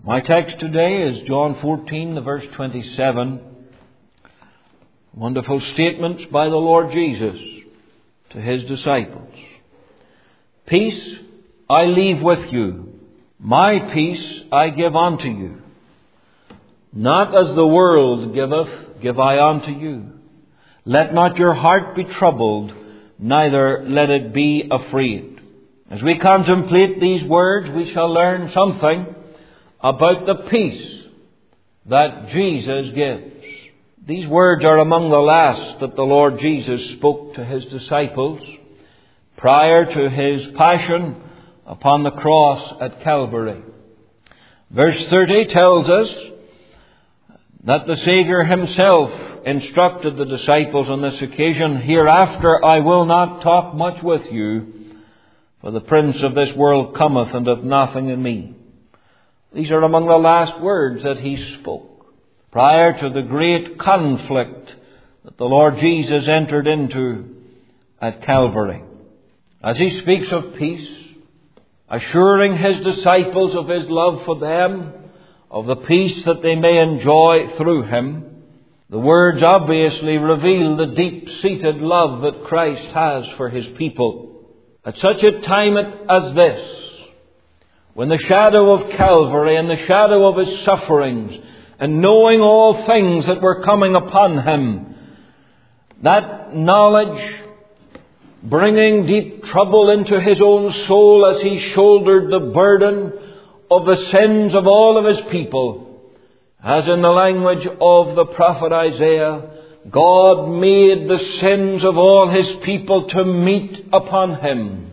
My text today is John 14, the verse 27. Wonderful statements by the Lord Jesus to His disciples. Peace I leave with you, my peace I give unto you. Not as the world giveth, give I unto you. Let not your heart be troubled, neither let it be afraid. As we contemplate these words, we shall learn something about the peace that Jesus gives. These words are among the last that the Lord Jesus spoke to His disciples prior to His passion upon the cross at Calvary. Verse 30 tells us that the Saviour Himself instructed the disciples on this occasion, "Hereafter I will not talk much with you, for the prince of this world cometh and hath nothing in me." These are among the last words that He spoke prior to the great conflict that the Lord Jesus entered into at Calvary. As He speaks of peace, assuring His disciples of His love for them, of the peace that they may enjoy through Him, the words obviously reveal the deep-seated love that Christ has for His people. At such a time as this, when the shadow of Calvary and the shadow of His sufferings, and knowing all things that were coming upon Him, that knowledge bringing deep trouble into His own soul as He shouldered the burden of the sins of all of His people, as in the language of the prophet Isaiah, God made the sins of all His people to meet upon Him.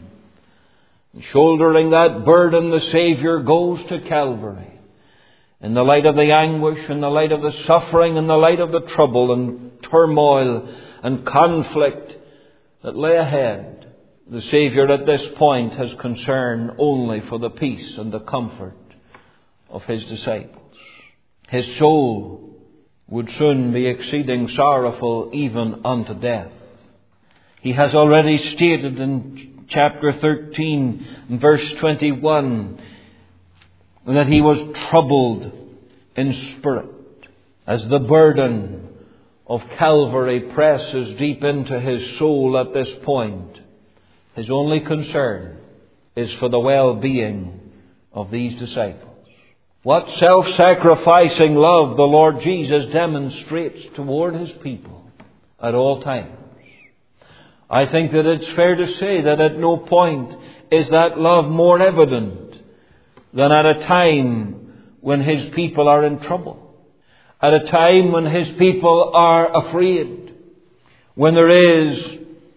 And shouldering that burden, the Saviour goes to Calvary. In the light of the anguish, in the light of the suffering, in the light of the trouble and turmoil and conflict that lay ahead, the Saviour at this point has concern only for the peace and the comfort of His disciples. His soul would soon be exceeding sorrowful even unto death. He has already stated in chapter 13, verse 21, that He was troubled in spirit as the burden of Calvary presses deep into His soul at this point. His only concern is for the well-being of these disciples. What self-sacrificing love the Lord Jesus demonstrates toward His people at all times. I think that it's fair to say that at no point is that love more evident than at a time when His people are in trouble. At a time when His people are afraid. When there is,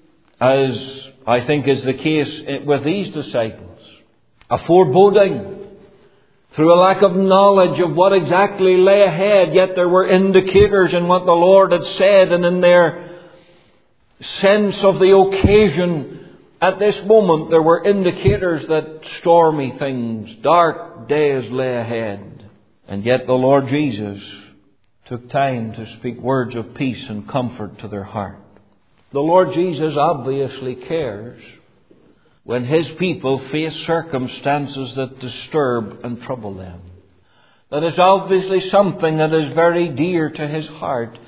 as I think is the case with these disciples, a foreboding through a lack of knowledge of what exactly lay ahead. Yet there were indicators in what the Lord had said and in their sense of the occasion at this moment. There were indicators that stormy things, dark days lay ahead. And yet the Lord Jesus took time to speak words of peace and comfort to their heart. The Lord Jesus obviously cares when His people face circumstances that disturb and trouble them. That is obviously something that is very dear to His heart.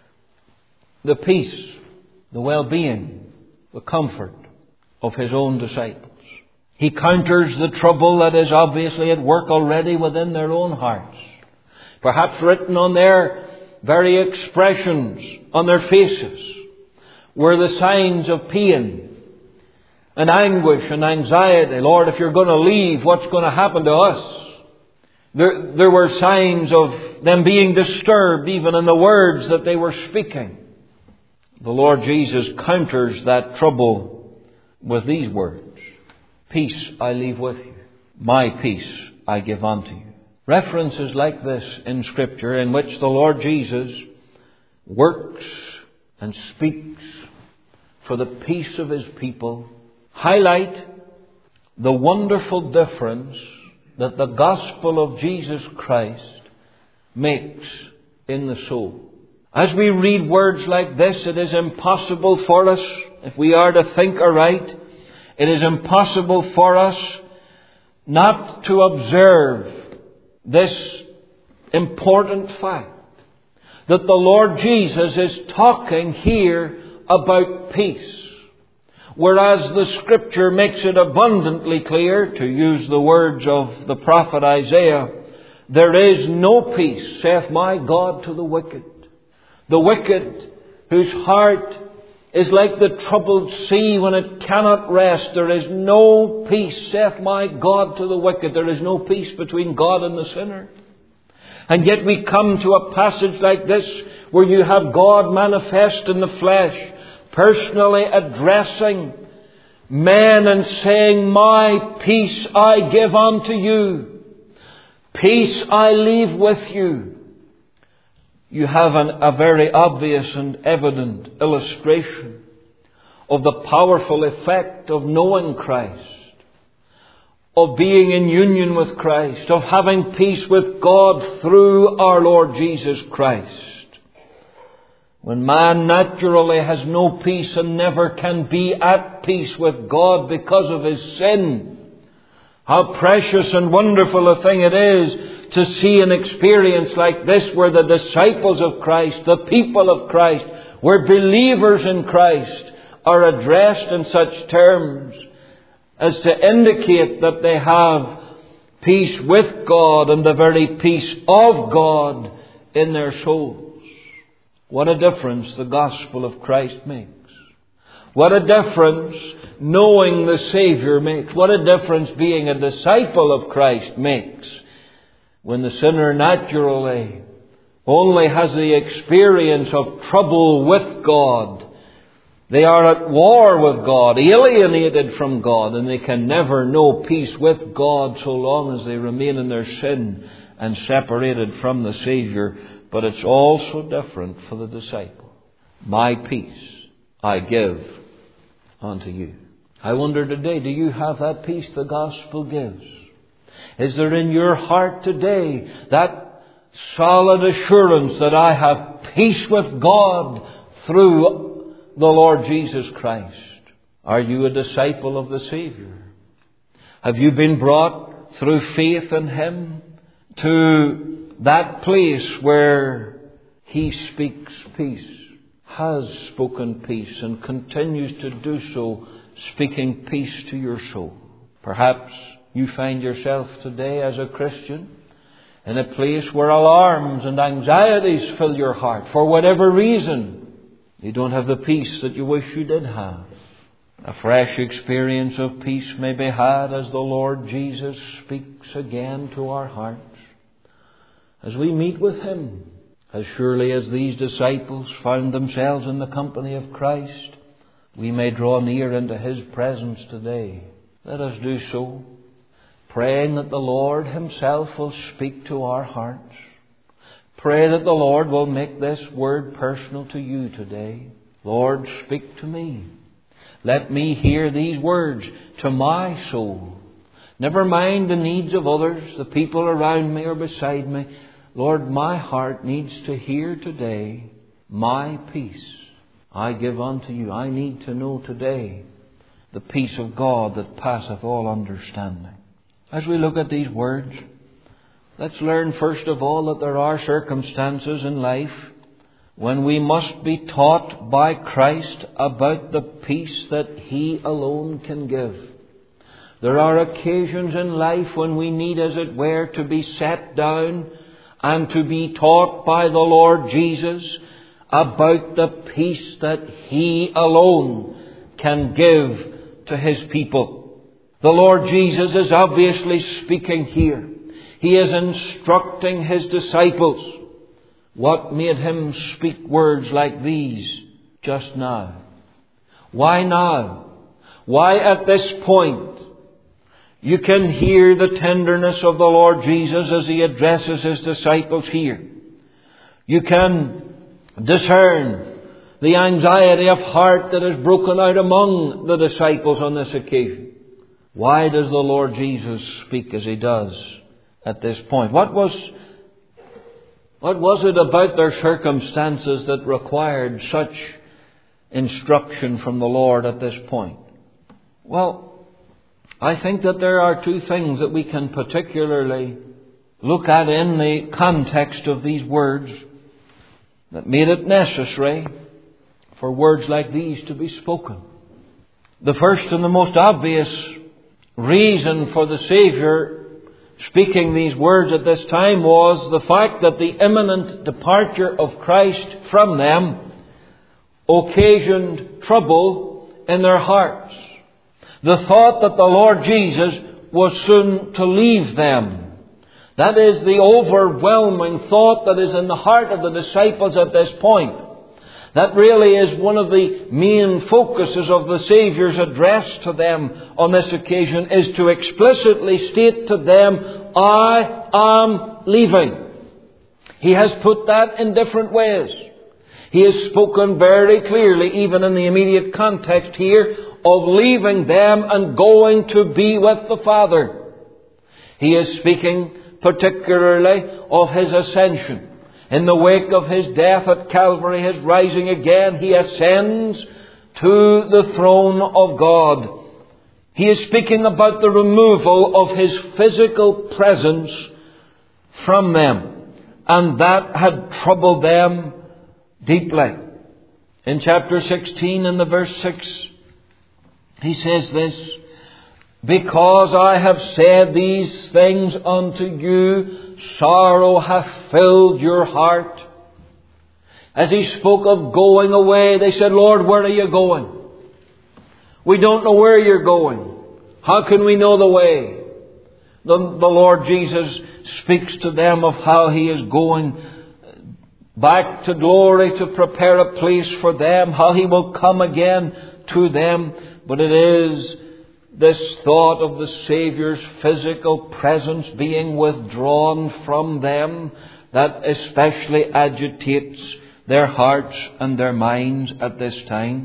The peace, the well-being, the comfort of His own disciples. He counters the trouble that is obviously at work already within their own hearts. Perhaps written on their very expressions, on their faces, were the signs of pain and anguish and anxiety. Lord, if You're going to leave, what's going to happen to us? There were signs of them being disturbed even in the words that they were speaking. The Lord Jesus counters that trouble with these words. Peace I leave with you. My peace I give unto you. References like this in Scripture in which the Lord Jesus works and speaks for the peace of His people highlight the wonderful difference that the gospel of Jesus Christ makes in the soul. As we read words like this, it is impossible for us, if we are to think aright, it is impossible for us not to observe this important fact that the Lord Jesus is talking here about peace. Whereas the Scripture makes it abundantly clear, to use the words of the prophet Isaiah, there is no peace, saith my God, to the wicked. The wicked, whose heart is like the troubled sea when it cannot rest. There is no peace, saith my God, to the wicked. There is no peace between God and the sinner. And yet we come to a passage like this where you have God manifest in the flesh, personally addressing men and saying, my peace I give unto you. Peace I leave with you. You have a very obvious and evident illustration of the powerful effect of knowing Christ, of being in union with Christ, of having peace with God through our Lord Jesus Christ. When man naturally has no peace and never can be at peace with God because of his sin, how precious and wonderful a thing it is to see an experience like this where the disciples of Christ, the people of Christ, where believers in Christ are addressed in such terms as to indicate that they have peace with God and the very peace of God in their souls. What a difference the gospel of Christ makes. What a difference knowing the Savior makes. What a difference being a disciple of Christ makes. When the sinner naturally only has the experience of trouble with God, they are at war with God, alienated from God, and they can never know peace with God so long as they remain in their sin and separated from the Savior. But it's also different for the disciple. My peace I give unto you. I wonder today, do you have that peace the gospel gives? Is there in your heart today that solid assurance that I have peace with God through the Lord Jesus Christ? Are you a disciple of the Savior? Have you been brought through faith in Him to that place where He speaks peace, has spoken peace, and continues to do so, speaking peace to your soul? Perhaps you find yourself today as a Christian in a place where alarms and anxieties fill your heart. For whatever reason, you don't have the peace that you wish you did have. A fresh experience of peace may be had as the Lord Jesus speaks again to our hearts, as we meet with Him. As surely as these disciples found themselves in the company of Christ, we may draw near into His presence today. Let us do so, praying that the Lord Himself will speak to our hearts. Pray that the Lord will make this word personal to you today. Lord, speak to me. Let me hear these words to my soul. Never mind the needs of others, the people around me or beside me. Lord, my heart needs to hear today, my peace I give unto you. I need to know today the peace of God that passeth all understanding. As we look at these words, let's learn first of all that there are circumstances in life when we must be taught by Christ about the peace that He alone can give. There are occasions in life when we need, as it were, to be set down and to be taught by the Lord Jesus about the peace that He alone can give to His people. The Lord Jesus is obviously speaking here. He is instructing His disciples. What made Him speak words like these just now? Why now? Why at this point? You can hear the tenderness of the Lord Jesus as He addresses His disciples here. You can discern the anxiety of heart that has broken out among the disciples on this occasion. Why does the Lord Jesus speak as He does at this point? What was it about their circumstances that required such instruction from the Lord at this point? Well, I think that there are two things that we can particularly look at in the context of these words that made it necessary for words like these to be spoken. The first and the most obvious reason for the Savior speaking these words at this time was the fact that the imminent departure of Christ from them occasioned trouble in their hearts. The thought that the Lord Jesus was soon to leave them. That is the overwhelming thought that is in the heart of the disciples at this point. That really is one of the main focuses of the Saviour's address to them on this occasion, is to explicitly state to them, I am leaving. He has put that in different ways. He has spoken very clearly, even in the immediate context here, of leaving them and going to be with the Father. He is speaking particularly of His ascension. In the wake of His death at Calvary, His rising again, He ascends to the throne of God. He is speaking about the removal of His physical presence from them. And that had troubled them deeply. In chapter 16 and the verse 6, he says this, because I have said these things unto you, sorrow hath filled your heart. As he spoke of going away, they said, Lord, where are you going? We don't know where you're going. How can we know the way? The Lord Jesus speaks to them of how He is going back to glory to prepare a place for them, how He will come again to them. But it is this thought of the Saviour's physical presence being withdrawn from them that especially agitates their hearts and their minds at this time.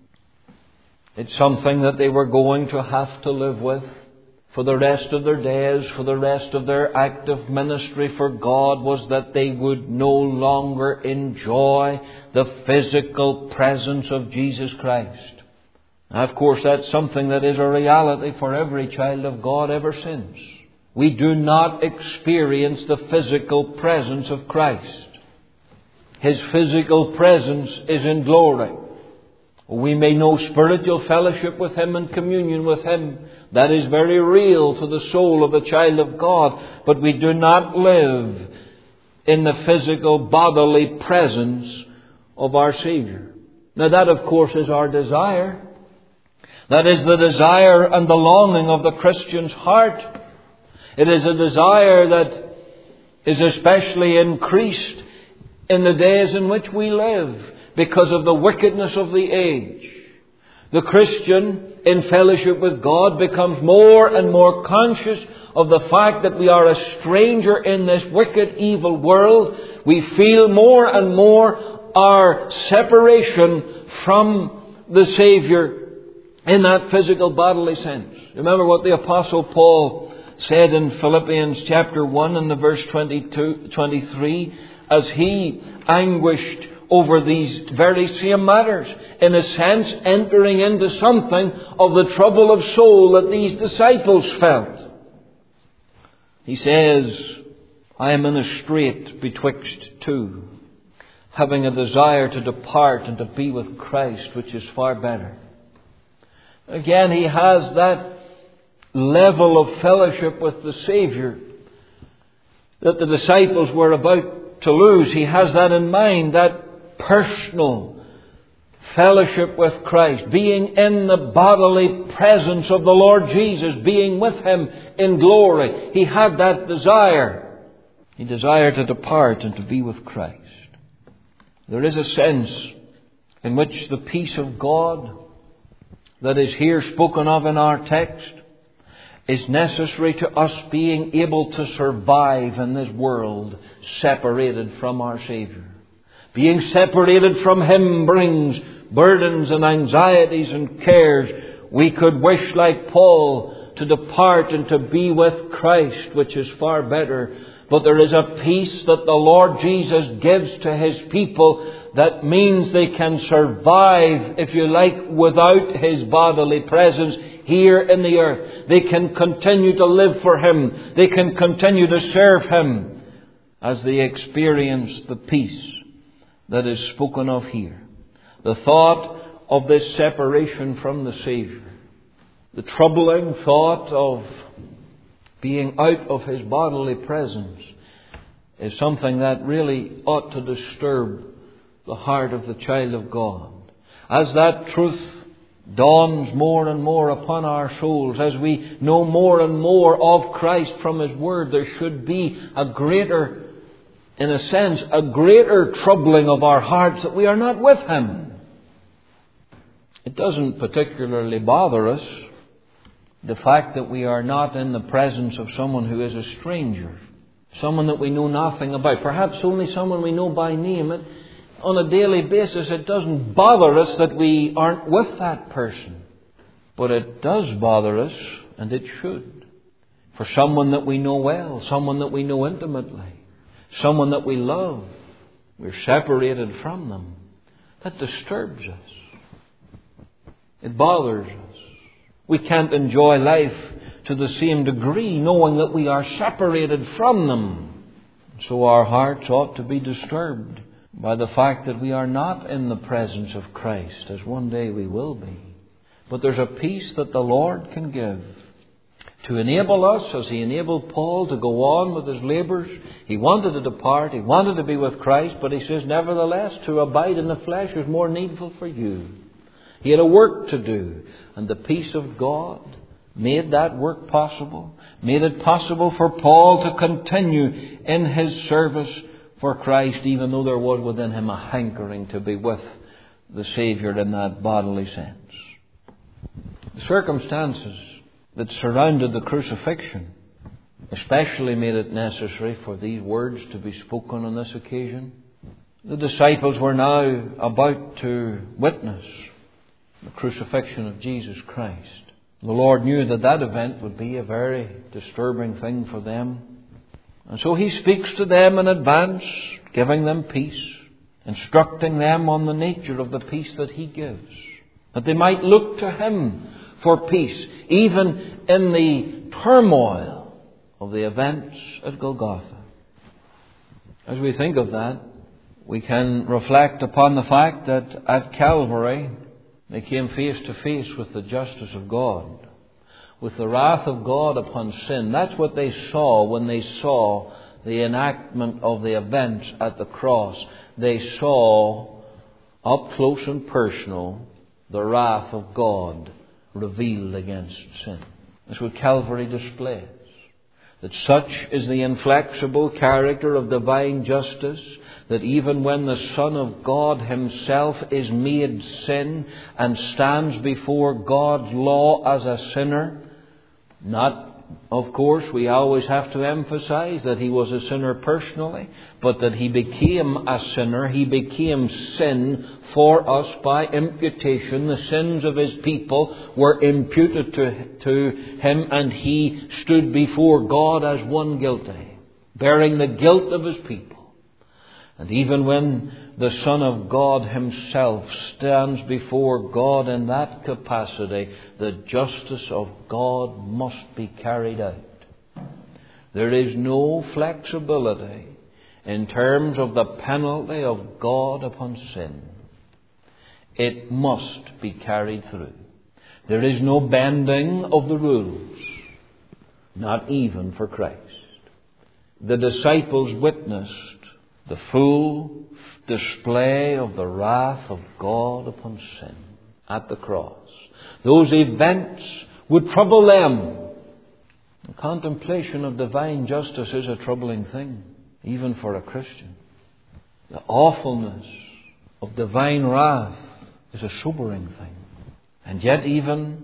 It's something that they were going to have to live with for the rest of their days, for the rest of their active ministry for God, was that they would no longer enjoy the physical presence of Jesus Christ. Now, of course, that's something that is a reality for every child of God ever since. We do not experience the physical presence of Christ. His physical presence is in glory. We may know spiritual fellowship with Him and communion with Him. That is very real to the soul of a child of God. But we do not live in the physical bodily presence of our Savior. Now that, of course, is our desire. That is the desire and the longing of the Christian's heart. It is a desire that is especially increased in the days in which we live because of the wickedness of the age. The Christian in fellowship with God becomes more and more conscious of the fact that we are a stranger in this wicked, evil world. We feel more and more our separation from the Saviour in that physical bodily sense. Remember what the Apostle Paul said in Philippians chapter 1 and the verse 23, as he anguished over these very same matters, in a sense entering into something of the trouble of soul that these disciples felt. He says, I am in a strait betwixt two, having a desire to depart and to be with Christ, which is far better. Again, he has that level of fellowship with the Saviour that the disciples were about to lose. He has that in mind, that personal fellowship with Christ, being in the bodily presence of the Lord Jesus, being with Him in glory. He had that desire. He desired to depart and to be with Christ. There is a sense in which the peace of God that is here spoken of in our text is necessary to us being able to survive in this world separated from our Saviour. Being separated from Him brings burdens and anxieties and cares. We could wish, like Paul, to depart and to be with Christ, which is far better. But there is a peace that the Lord Jesus gives to His people that means they can survive, if you like, without His bodily presence here in the earth. They can continue to live for Him. They can continue to serve Him as they experience the peace that is spoken of here. The thought of this separation from the Saviour, the troubling thought of being out of His bodily presence, is something that really ought to disturb the heart of the child of God. As that truth dawns more and more upon our souls, as we know more and more of Christ from His Word, there should be a greater troubling of our hearts that we are not with Him. It doesn't particularly bother us, the fact that we are not in the presence of someone who is a stranger, someone that we know nothing about, perhaps only someone we know by name. On a daily basis, it doesn't bother us that we aren't with that person. But it does bother us, and it should, for someone that we know well, someone that we know intimately, someone that we love. We're separated from them. That disturbs us. It bothers us. We can't enjoy life to the same degree knowing that we are separated from them. So our hearts ought to be disturbed by the fact that we are not in the presence of Christ, as one day we will be. But there's a peace that the Lord can give to enable us, as He enabled Paul, to go on with his labours. He wanted to depart, he wanted to be with Christ, but he says, nevertheless, to abide in the flesh is more needful for you. He had a work to do, and the peace of God made that work possible, made it possible for Paul to continue in his service for Christ, even though there was within him a hankering to be with the Saviour in that bodily sense. The circumstances that surrounded the crucifixion especially made it necessary for these words to be spoken on this occasion. The disciples were now about to witness the crucifixion of Jesus Christ. The Lord knew that that event would be a very disturbing thing for them. And so He speaks to them in advance, giving them peace, instructing them on the nature of the peace that He gives, that they might look to Him for peace, even in the turmoil of the events at Golgotha. As we think of that, we can reflect upon the fact that at Calvary they came face to face with the justice of God, with the wrath of God upon sin. That's what they saw when they saw the enactment of the events at the cross. They saw up close and personal the wrath of God revealed against sin. That's what Calvary displays. That such is the inflexible character of divine justice, that even when the Son of God Himself is made sin and stands before God's law as a sinner, of course, we always have to emphasize that He was a sinner personally, but that He became a sinner. He became sin for us by imputation. The sins of His people were imputed to Him, and He stood before God as one guilty, bearing the guilt of His people. And even when the Son of God Himself stands before God in that capacity, the justice of God must be carried out. There is no flexibility in terms of the penalty of God upon sin. It must be carried through. There is no bending of the rules, not even for Christ. The disciples witnessed the full display of the wrath of God upon sin at the cross. Those events would trouble them. The contemplation of divine justice is a troubling thing, even for a Christian. The awfulness of divine wrath is a sobering thing. And yet even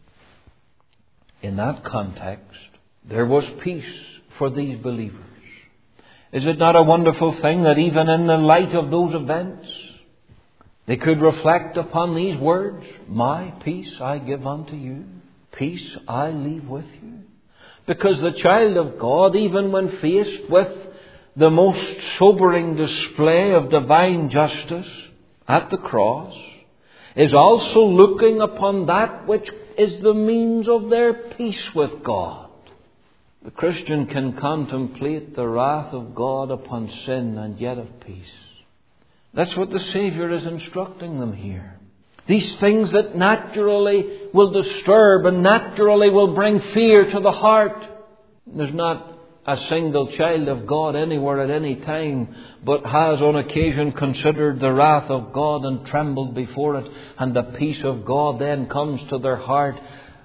in that context, there was peace for these believers. Is it not a wonderful thing that even in the light of those events, they could reflect upon these words, "My peace I give unto you"? Peace I leave with you. Because the child of God, even when faced with the most sobering display of divine justice at the cross, is also looking upon that which is the means of their peace with God. The Christian can contemplate the wrath of God upon sin and yet have peace. That's what the Saviour is instructing them here. These things that naturally will disturb and naturally will bring fear to the heart. There's not a single child of God anywhere at any time but has on occasion considered the wrath of God and trembled before it. And the peace of God then comes to their heart,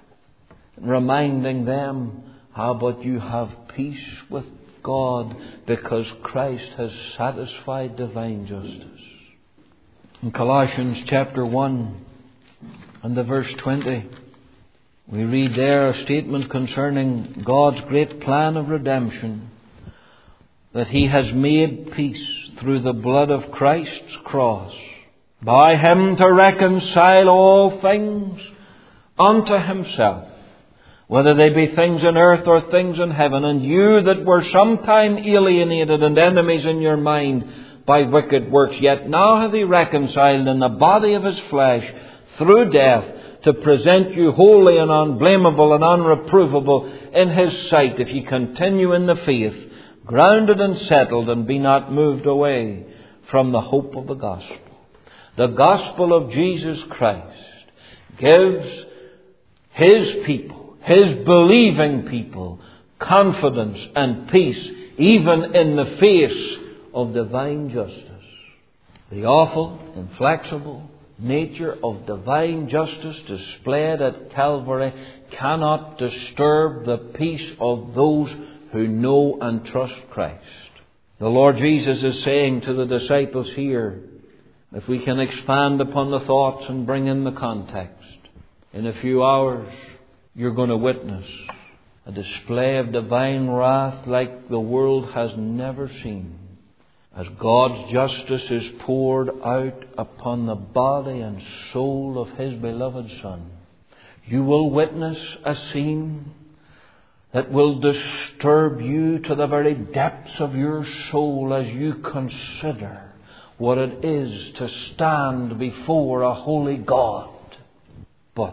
reminding them, how about you have peace with God because Christ has satisfied divine justice. In Colossians chapter 1 and the verse 20, we read there a statement concerning God's great plan of redemption, that He has made peace through the blood of Christ's cross, by Him to reconcile all things unto Himself, whether they be things in earth or things in heaven. And you that were sometime alienated and enemies in your mind by wicked works, yet now hath He reconciled in the body of His flesh through death, to present you holy and unblameable and unreprovable in His sight, if ye continue in the faith, grounded and settled, and be not moved away from the hope of the gospel. The gospel of Jesus Christ gives His people, His believing people, confidence and peace, even in the face of divine justice. The awful, inflexible nature of divine justice displayed at Calvary cannot disturb the peace of those who know and trust Christ. The Lord Jesus is saying to the disciples here, if we can expand upon the thoughts and bring in the context, in a few hours you're going to witness a display of divine wrath like the world has never seen, as God's justice is poured out upon the body and soul of His beloved Son. You will witness a scene that will disturb you to the very depths of your soul as you consider what it is to stand before a holy God. But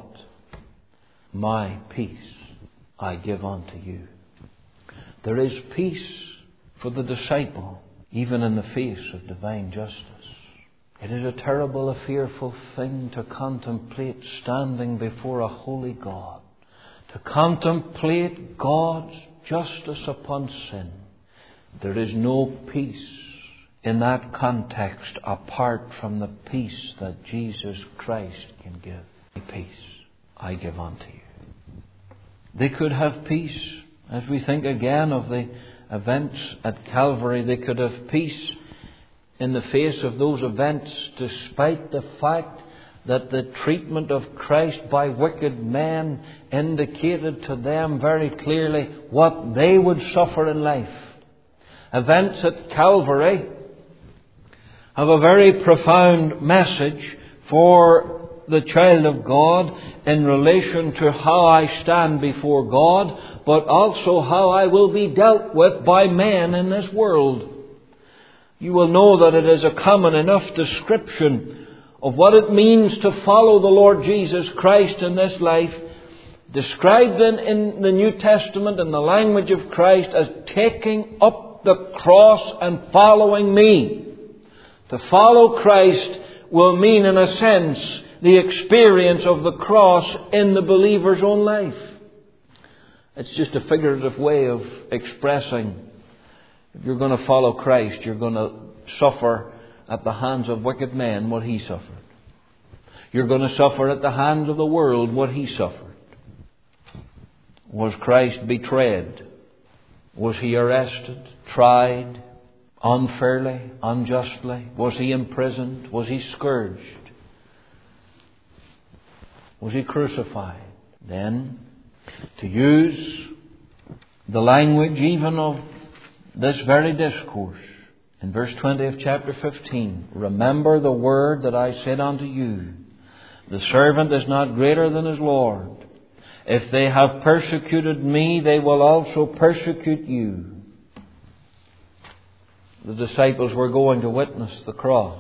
my peace I give unto you. There is peace for the disciple, even in the face of divine justice. It is a terrible, a fearful thing to contemplate standing before a holy God, to contemplate God's justice upon sin. There is no peace in that context apart from the peace that Jesus Christ can give. Peace I give unto you. They could have peace, as we think again of the events at Calvary. They could have peace in the face of those events, despite the fact that the treatment of Christ by wicked men indicated to them very clearly what they would suffer in life. Events at Calvary have a very profound message for the child of God in relation to how I stand before God, but also how I will be dealt with by men in this world. You will know that it is a common enough description of what it means to follow the Lord Jesus Christ in this life, described in the New Testament in the language of Christ as taking up the cross and following me. To follow Christ will mean, in a sense, the experience of the cross in the believer's own life. It's just a figurative way of expressing, if you're going to follow Christ, you're going to suffer at the hands of wicked men what He suffered. You're going to suffer at the hands of the world what He suffered. Was Christ betrayed? Was He arrested, tried unfairly, unjustly? Was He imprisoned? Was He scourged? Was He crucified? Then, to use the language even of this very discourse, in verse 20 of chapter 15, remember the word that I said unto you, the servant is not greater than his Lord. If they have persecuted me, they will also persecute you. The disciples were going to witness the cross.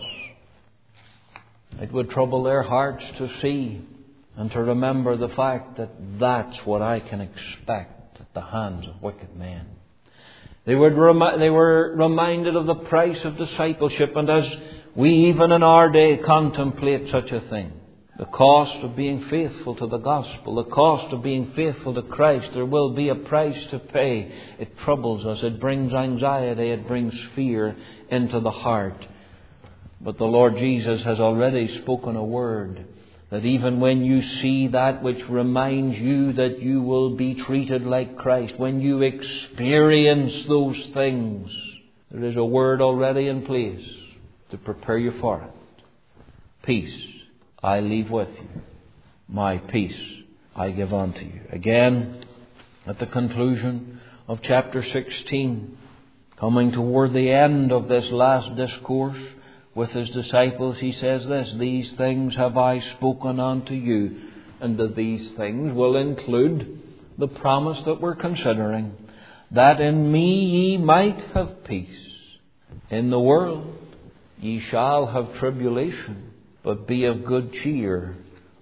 It would trouble their hearts to see and to remember the fact that that's what I can expect at the hands of wicked men. They were reminded of the price of discipleship, and as we even in our day contemplate such a thing, the cost of being faithful to the gospel, the cost of being faithful to Christ, there will be a price to pay. It troubles us, it brings anxiety, it brings fear into the heart. But the Lord Jesus has already spoken a word that even when you see that which reminds you that you will be treated like Christ, when you experience those things, there is a word already in place to prepare you for it. Peace I leave with you. My peace I give unto you. Again, at the conclusion of chapter 16, coming toward the end of this last discourse with His disciples, He says this: these things have I spoken unto you. And these things will include the promise that we're considering, that in me ye might have peace. In the world ye shall have tribulation, but be of good cheer.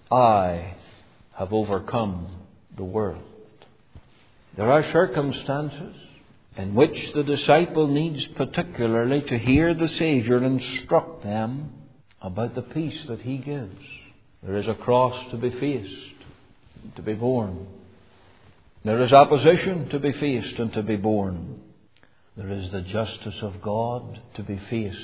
I have overcome the world. There are circumstances in which the disciple needs particularly to hear the Saviour instruct them about the peace that He gives. There is a cross to be faced, to be borne. There is opposition to be faced and to be borne. There is the justice of God to be faced.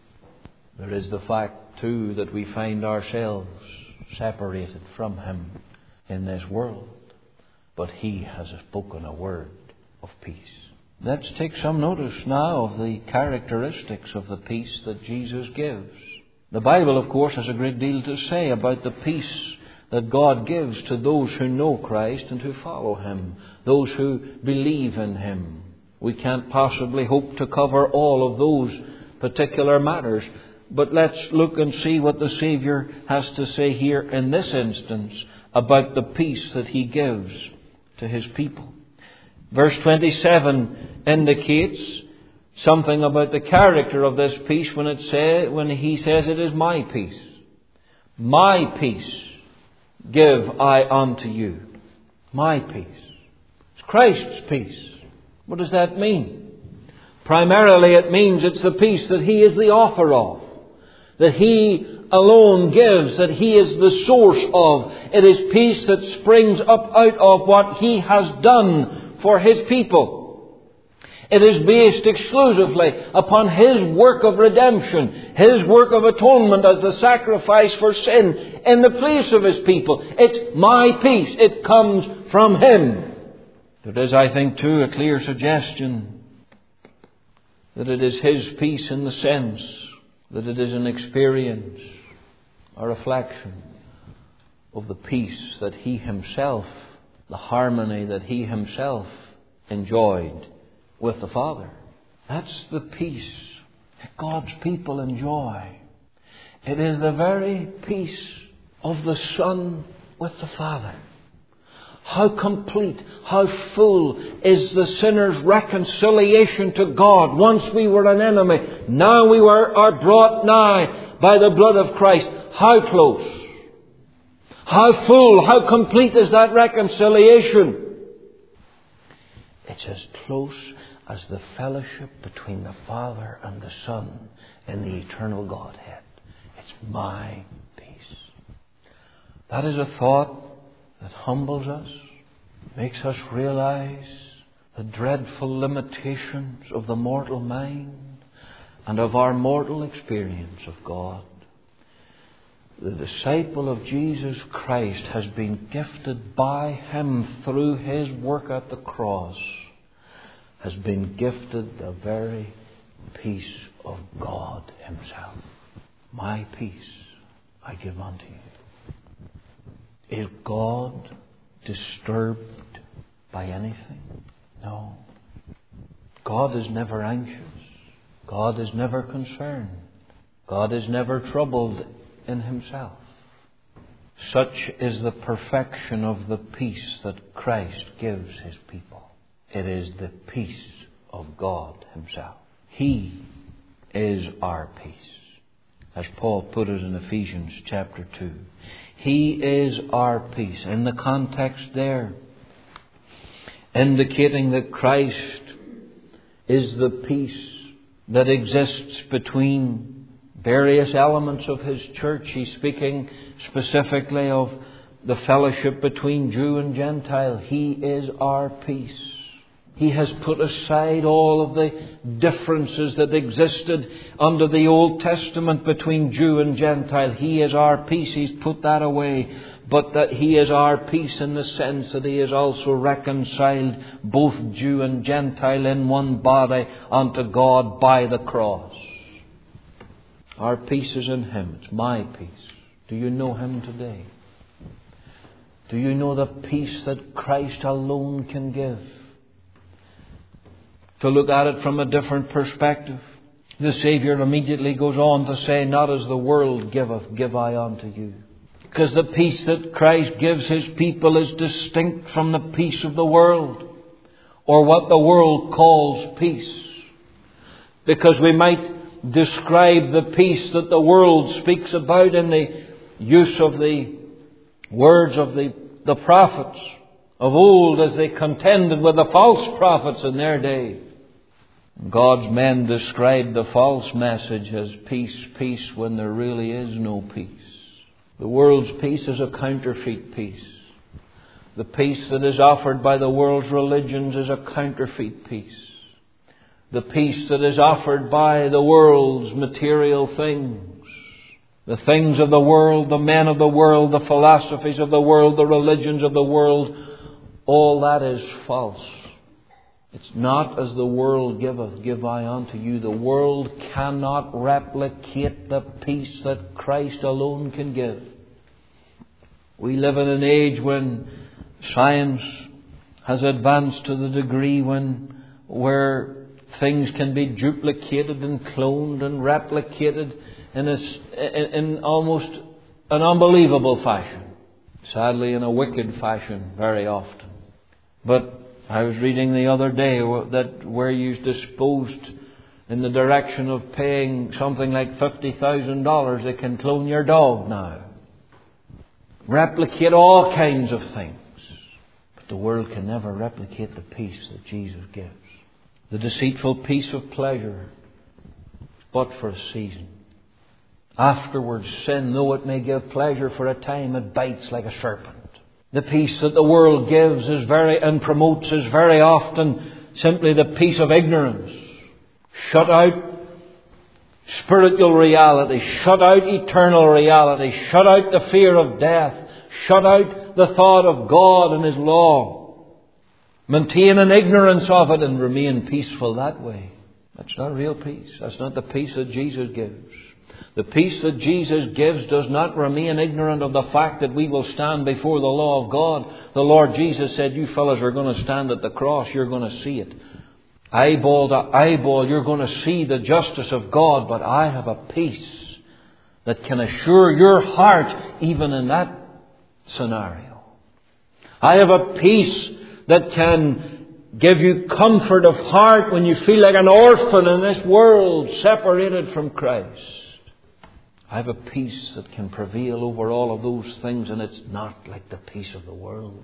There is the fact, too, that we find ourselves separated from Him in this world. But He has spoken a word of peace. Let's take some notice now of the characteristics of the peace that Jesus gives. The Bible, of course, has a great deal to say about the peace that God gives to those who know Christ and who follow Him, those who believe in Him. We can't possibly hope to cover all of those particular matters, but let's look and see what the Saviour has to say here in this instance about the peace that He gives to His people. Verse 27 indicates something about the character of this peace when He says, it is my peace. My peace give I unto you. My peace. It's Christ's peace. What does that mean? Primarily it means it's the peace that He is the author of, that He alone gives, that He is the source of. It is peace that springs up out of what He has done for His people. It is based exclusively upon His work of redemption, His work of atonement as the sacrifice for sin in the place of His people. It's my peace. It comes from Him. There is, I think, too, a clear suggestion that it is His peace in the sense that it is an experience, a reflection of the peace that He Himself, the harmony that He Himself enjoyed with the Father. That's the peace that God's people enjoy. It is the very peace of the Son with the Father. How complete, how full is the sinner's reconciliation to God. Once we were an enemy, now we are brought nigh by the blood of Christ. How close, how full, how complete is that reconciliation? It's as close as the fellowship between the Father and the Son in the eternal Godhead. It's my peace. That is a thought that humbles us, makes us realize the dreadful limitations of the mortal mind and of our mortal experience of God. The disciple of Jesus Christ has been gifted by Him through His work at the cross, has been gifted the very peace of God Himself. My peace I give unto you. Is God disturbed by anything? No. God is never anxious. God is never concerned. God is never troubled in Himself. Such is the perfection of the peace that Christ gives His people. It is the peace of God Himself. He is our peace. As Paul put it in Ephesians chapter 2. He is our peace. In the context there, indicating that Christ is the peace that exists between various elements of His church. He's speaking specifically of the fellowship between Jew and Gentile. He is our peace. He has put aside all of the differences that existed under the Old Testament between Jew and Gentile. He is our peace. He's put that away. But that He is our peace in the sense that He has also reconciled both Jew and Gentile in one body unto God by the cross. Our peace is in Him. It's my peace. Do you know Him today? Do you know the peace that Christ alone can give? To look at it from a different perspective, the Saviour immediately goes on to say, not as the world giveth, give I unto you. Because the peace that Christ gives His people is distinct from the peace of the world, or what the world calls peace. Because we might describe the peace that the world speaks about in the use of the words of the prophets of old as they contended with the false prophets in their day. God's men described the false message as peace, peace, when there really is no peace. The world's peace is a counterfeit peace. The peace that is offered by the world's religions is a counterfeit peace. The peace that is offered by the world's material things, the things of the world, the men of the world, the philosophies of the world, the religions of the world, all that is false. It's not as the world giveth, give I unto you. The world cannot replicate the peace that Christ alone can give. We live in an age when science has advanced to the degree where things can be duplicated and cloned and replicated in almost an unbelievable fashion. Sadly, in a wicked fashion very often. But I was reading the other day that where you're disposed in the direction of paying something like $50,000, they can clone your dog now. Replicate all kinds of things. But the world can never replicate the peace that Jesus gives. The deceitful peace of pleasure, but for a season. Afterwards, sin, though it may give pleasure for a time, it bites like a serpent. The peace that the world gives and promotes is very often simply the peace of ignorance. Shut out spiritual reality. Shut out eternal reality. Shut out the fear of death. Shut out the thought of God and His law. Maintain an ignorance of it and remain peaceful that way. That's not real peace. That's not the peace that Jesus gives. The peace that Jesus gives does not remain ignorant of the fact that we will stand before the law of God. The Lord Jesus said, you fellas are going to stand at the cross. You're going to see it. Eyeball to eyeball, you're going to see the justice of God. But I have a peace that can assure your heart even in that scenario. I have a peace that can give you comfort of heart when you feel like an orphan in this world, separated from Christ. I have a peace that can prevail over all of those things, and it's not like the peace of the world.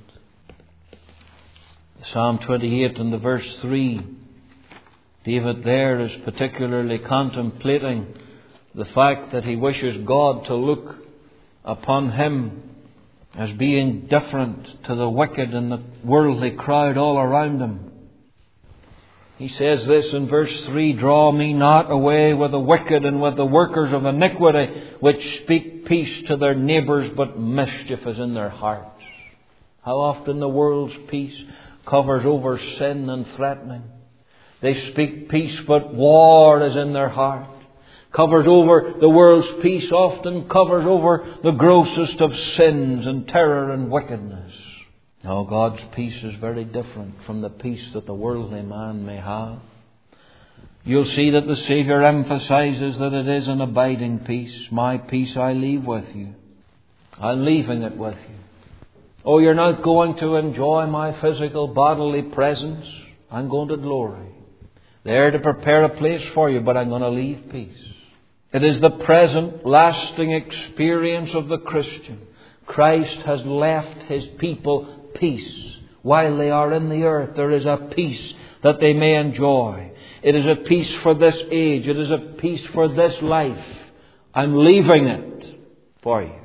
Psalm 28 and the verse 3, David there is particularly contemplating the fact that he wishes God to look upon him as being different to the wicked and the worldly crowd all around him. He says this in verse 3, draw me not away with the wicked and with the workers of iniquity, which speak peace to their neighbours, but mischief is in their hearts. How often the world's peace covers over sin and threatening. They speak peace, but war is in their heart. Covers over the world's peace, often covers over the grossest of sins and terror and wickedness. Now, God's peace is very different from the peace that the worldly man may have. You'll see that the Saviour emphasizes that it is an abiding peace. My peace I leave with you. I'm leaving it with you. Oh, you're not going to enjoy my physical bodily presence. I'm going to glory. There to prepare a place for you, but I'm going to leave peace. It is the present, lasting experience of the Christian. Christ has left His people peace. While they are in the earth, there is a peace that they may enjoy. It is a peace for this age. It is a peace for this life. I'm leaving it for you.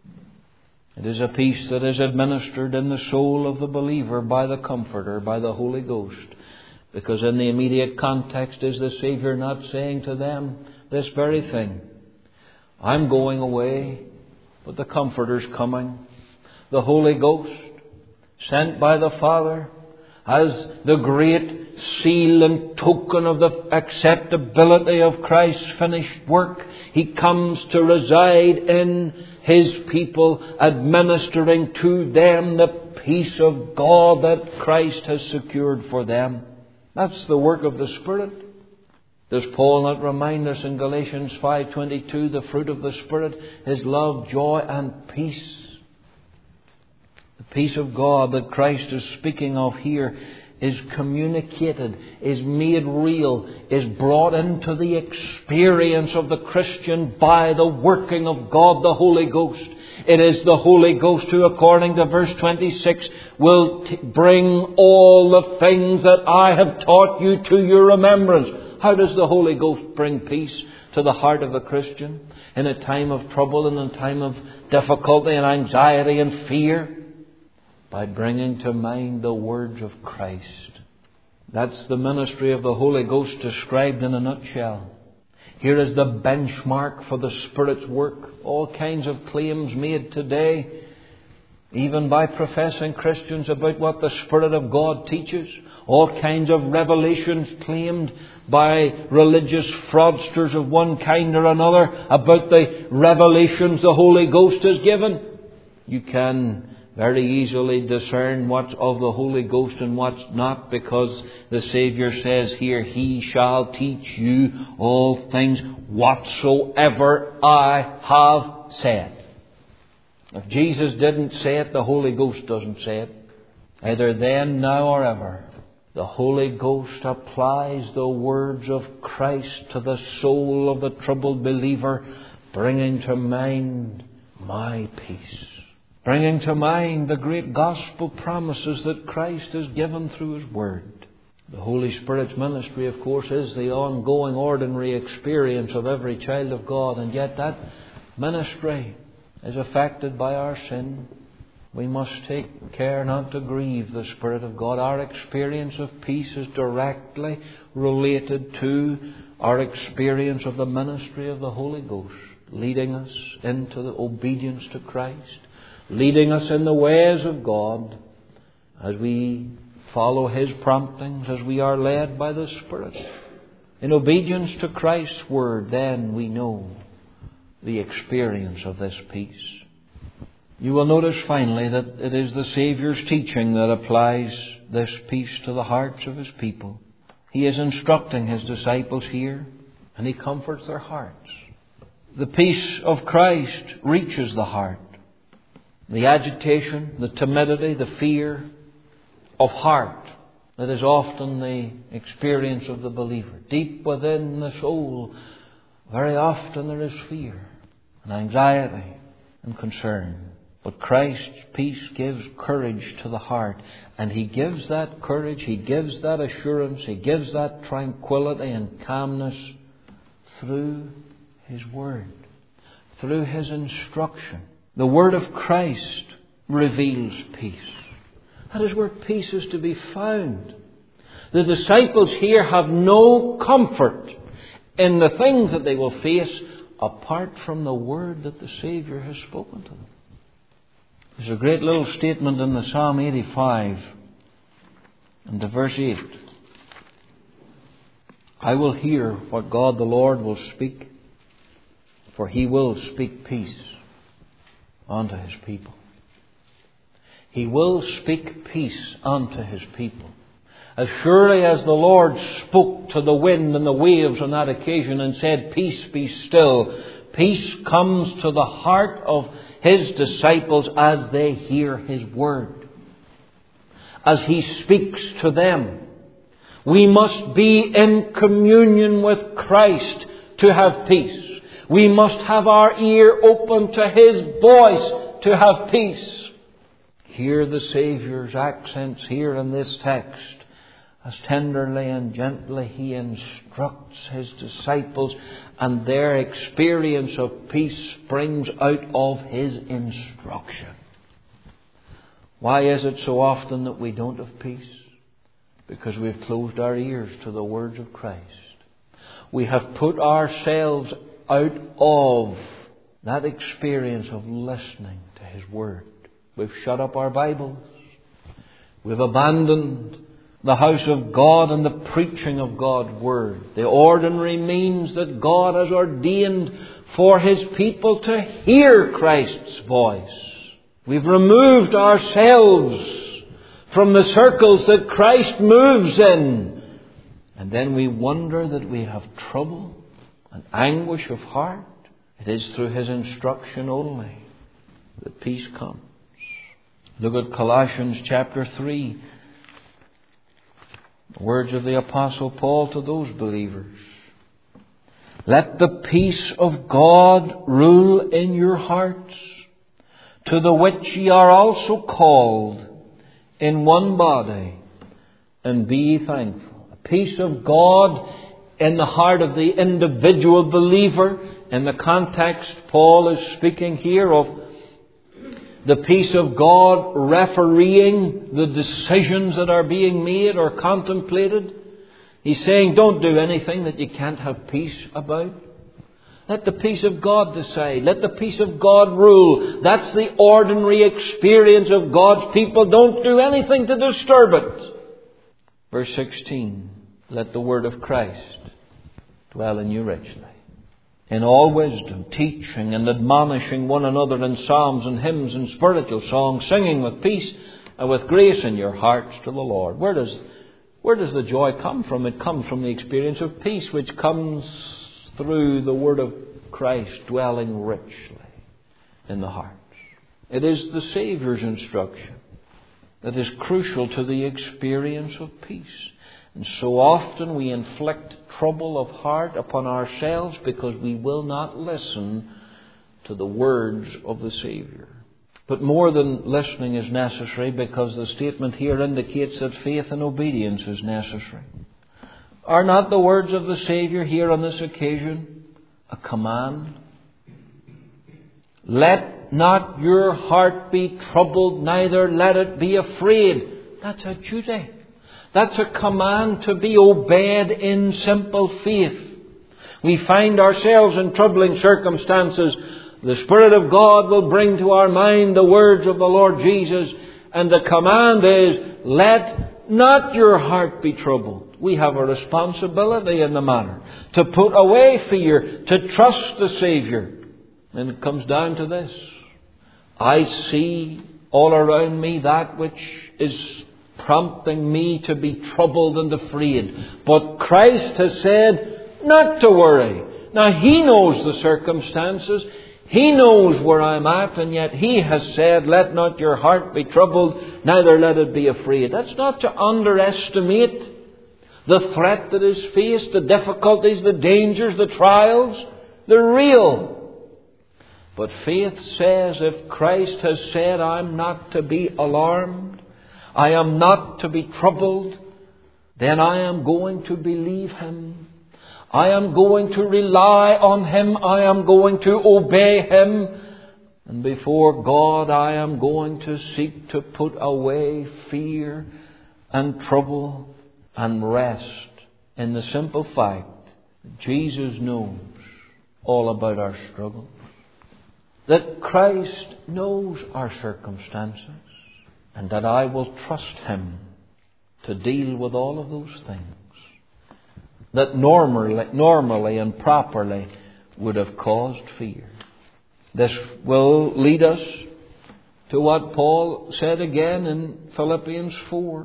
It is a peace that is administered in the soul of the believer by the Comforter, by the Holy Ghost. Because in the immediate context is the Saviour not saying to them this very thing. I'm going away, but the Comforter's coming. The Holy Ghost, sent by the Father, as the great seal and token of the acceptability of Christ's finished work. He comes to reside in His people, administering to them the peace of God that Christ has secured for them. That's the work of the Spirit. Does Paul not remind us in Galatians 5:22, the fruit of the Spirit is love, joy and peace? The peace of God that Christ is speaking of here is communicated, is made real, is brought into the experience of the Christian by the working of God the Holy Ghost. It is the Holy Ghost who, according to verse 26, will bring all the things that I have taught you to your remembrance. How does the Holy Ghost bring peace to the heart of a Christian in a time of trouble, in a time of difficulty and anxiety and fear? By bringing to mind the words of Christ. That's the ministry of the Holy Ghost described in a nutshell. Here is the benchmark for the Spirit's work. All kinds of claims made today, even by professing Christians, about what the Spirit of God teaches. All kinds of revelations claimed by religious fraudsters of one kind or another about the revelations the Holy Ghost has given. You can very easily discern what's of the Holy Ghost and what's not, because the Saviour says here, He shall teach you all things whatsoever I have said. If Jesus didn't say it, the Holy Ghost doesn't say it. Either then, now or ever. The Holy Ghost applies the words of Christ to the soul of the troubled believer, bringing to mind my peace. Bringing to mind the great gospel promises that Christ has given through His Word. The Holy Spirit's ministry, of course, is the ongoing, ordinary experience of every child of God. And yet that ministry is affected by our sin. We must take care not to grieve the Spirit of God. Our experience of peace is directly related to our experience of the ministry of the Holy Ghost, leading us into the obedience to Christ, leading us in the ways of God as we follow His promptings, as we are led by the Spirit. In obedience to Christ's Word, then we know the experience of this peace. You will notice finally that it is the Saviour's teaching that applies this peace to the hearts of His people. He is instructing His disciples here, and He comforts their hearts. The peace of Christ reaches the heart. The agitation, the timidity, the fear of heart that is often the experience of the believer. Deep within the soul, very often there is fear and anxiety and concern. But Christ's peace gives courage to the heart. And He gives that courage, He gives that assurance, He gives that tranquility and calmness through His Word, through His instruction. The Word of Christ reveals peace. That is where peace is to be found. The disciples here have no comfort in the things that they will face apart from the Word that the Saviour has spoken to them. There's a great little statement in the Psalm 85 and to verse 8. I will hear what God the Lord will speak, for He will speak peace unto His people. He will speak peace unto His people. As surely as the Lord spoke to the wind and the waves on that occasion and said, "Peace, be still," peace comes to the heart of His disciples as they hear His word, as He speaks to them. We must be in communion with Christ to have peace. We must have our ear open to His voice to have peace. Hear the Saviour's accents here in this text, as tenderly and gently He instructs His disciples, and their experience of peace springs out of His instruction. Why is it so often that we don't have peace? Because we've closed our ears to the words of Christ. We have put ourselves out of that experience of listening to His word. We've shut up our Bibles. We've abandoned the house of God and the preaching of God's word, the ordinary means that God has ordained for His people to hear Christ's voice. We've removed ourselves from the circles that Christ moves in, and then we wonder that we have trouble and anguish of heart. It is through His instruction only that peace comes. Look at Colossians chapter 3. The words of the Apostle Paul to those believers. "Let the peace of God rule in your hearts, to the which ye are also called in one body, and be ye thankful." The peace of God in the heart of the individual believer. In the context, Paul is speaking here of the peace of God refereeing the decisions that are being made or contemplated. He's saying, don't do anything that you can't have peace about. Let the peace of God decide. Let the peace of God rule. That's the ordinary experience of God's people. Don't do anything to disturb it. Verse 16, "Let the word of Christ dwell in you richly, in all wisdom, teaching and admonishing one another in psalms and hymns and spiritual songs, singing with peace and with grace in your hearts to the Lord." Where does the joy come from? It comes from the experience of peace, which comes through the word of Christ dwelling richly in the hearts. It is the Saviour's instruction that is crucial to the experience of peace. And so often we inflict trouble of heart upon ourselves because we will not listen to the words of the Saviour. But more than listening is necessary, because the statement here indicates that faith and obedience is necessary. Are not the words of the Saviour here on this occasion a command? "Let not your heart be troubled, neither let it be afraid." That's a duty. That's a command to be obeyed in simple faith. We find ourselves in troubling circumstances. The Spirit of God will bring to our mind the words of the Lord Jesus. And the command is, let not your heart be troubled. We have a responsibility in the matter to put away fear, to trust the Saviour. And it comes down to this. I see all around me that which is prompting me to be troubled and afraid. But Christ has said not to worry. Now He knows the circumstances. He knows where I'm at, and yet He has said, let not your heart be troubled, neither let it be afraid. That's not to underestimate the threat that is faced, the difficulties, the dangers, the trials. They're real. But faith says, if Christ has said I'm not to be alarmed, I am not to be troubled, then I am going to believe Him. I am going to rely on Him. I am going to obey Him. And before God, I am going to seek to put away fear and trouble and rest in the simple fact that Jesus knows all about our struggles. That Christ knows our circumstances. And that I will trust Him to deal with all of those things that normally and properly would have caused fear. This will lead us to what Paul said again in Philippians 4.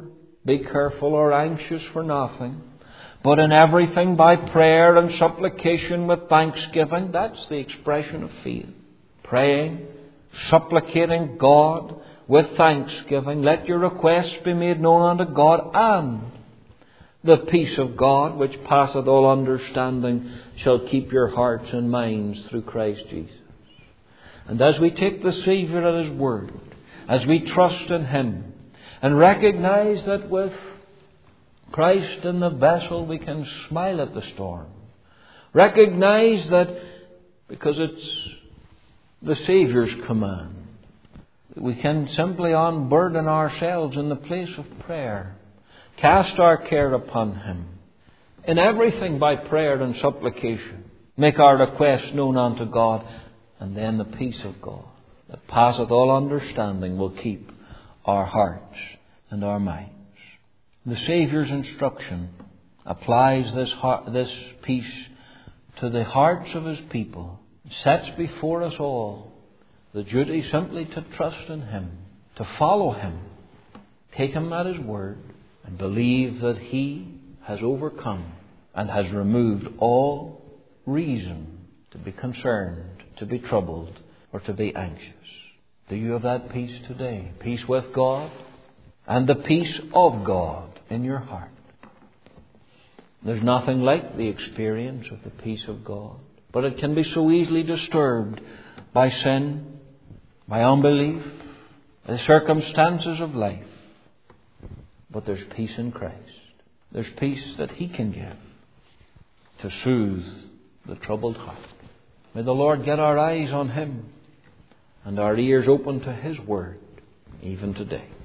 be careful or anxious for nothing, but in everything by prayer and supplication with thanksgiving. That's the expression of faith. Praying, supplicating God with thanksgiving. Let your requests be made known unto God, and the peace of God, which passeth all understanding, shall keep your hearts and minds through Christ Jesus. And as we take the Saviour at His word, as we trust in Him, and recognize that with Christ in the vessel we can smile at the storm, recognize that because it's the Saviour's command, we can simply unburden ourselves in the place of prayer, cast our care upon Him, in everything by prayer and supplication, make our requests known unto God, and then the peace of God that passeth all understanding will keep our hearts and our minds. The Saviour's instruction applies this peace to the hearts of His people. It sets before us all the duty simply to trust in Him, to follow Him, take Him at His word, and believe that He has overcome and has removed all reason to be concerned, to be troubled, or to be anxious. Do you have that peace today? Peace with God and the peace of God in your heart. There's nothing like the experience of the peace of God, but it can be so easily disturbed by sin, by unbelief, by the circumstances of life. But there's peace in Christ. There's peace that He can give to soothe the troubled heart. May the Lord get our eyes on Him and our ears open to His word even today.